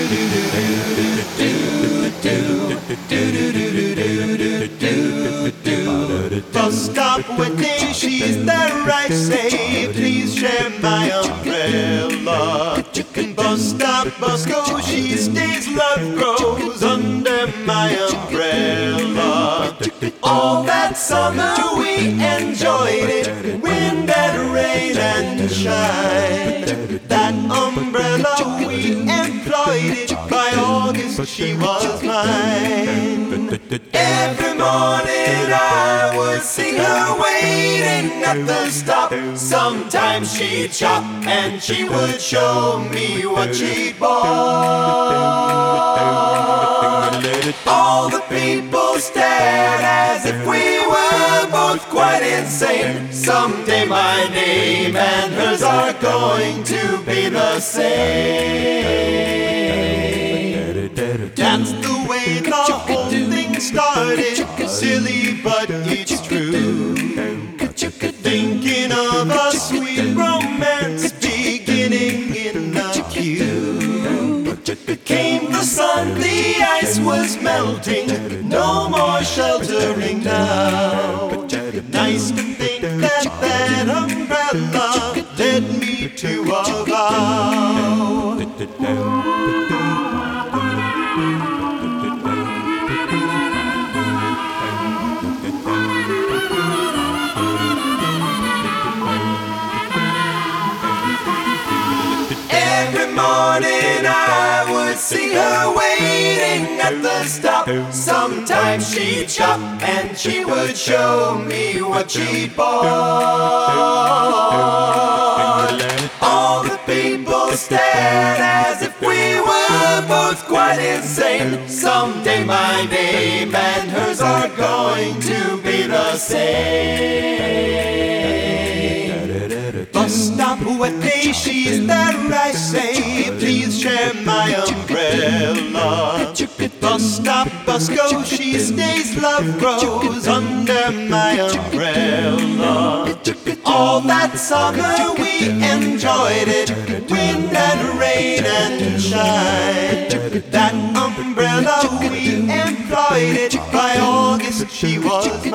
Bus stop waiting, she's there, I say, please share my umbrella. Bus stop, bus go, she stays, love grows under my umbrella. All that summer we enjoyed it, wind and rain and shine. That umbrella we employed it, by August she was mine. Every morning I would see her waiting at the stop. Sometimes she'd shop and she would show me what she'd bought. All the people stared as if we were both quite insane. Someday my name and hers are going to be the same. That's the way the whole thing started. Silly but it's true. Thinking of a sweet romance beginning in the queue. Came the sun, the ice was melting, no more sheltering now. Nice to think that that umbrella led me to a vow. Every morning I would see her waiting at the stop. Sometimes she'd shop and she would show me what she'd bought. All the people stared as if we were both quite insane. Someday my name and hers are going to be the same. Bus stop, what day she's there, I say, please share my umbrella. Bus stop, bus go, she stays, love grows under my umbrella. All that summer we enjoyed it, wind and rain and shine. That umbrella we employed it, by August she was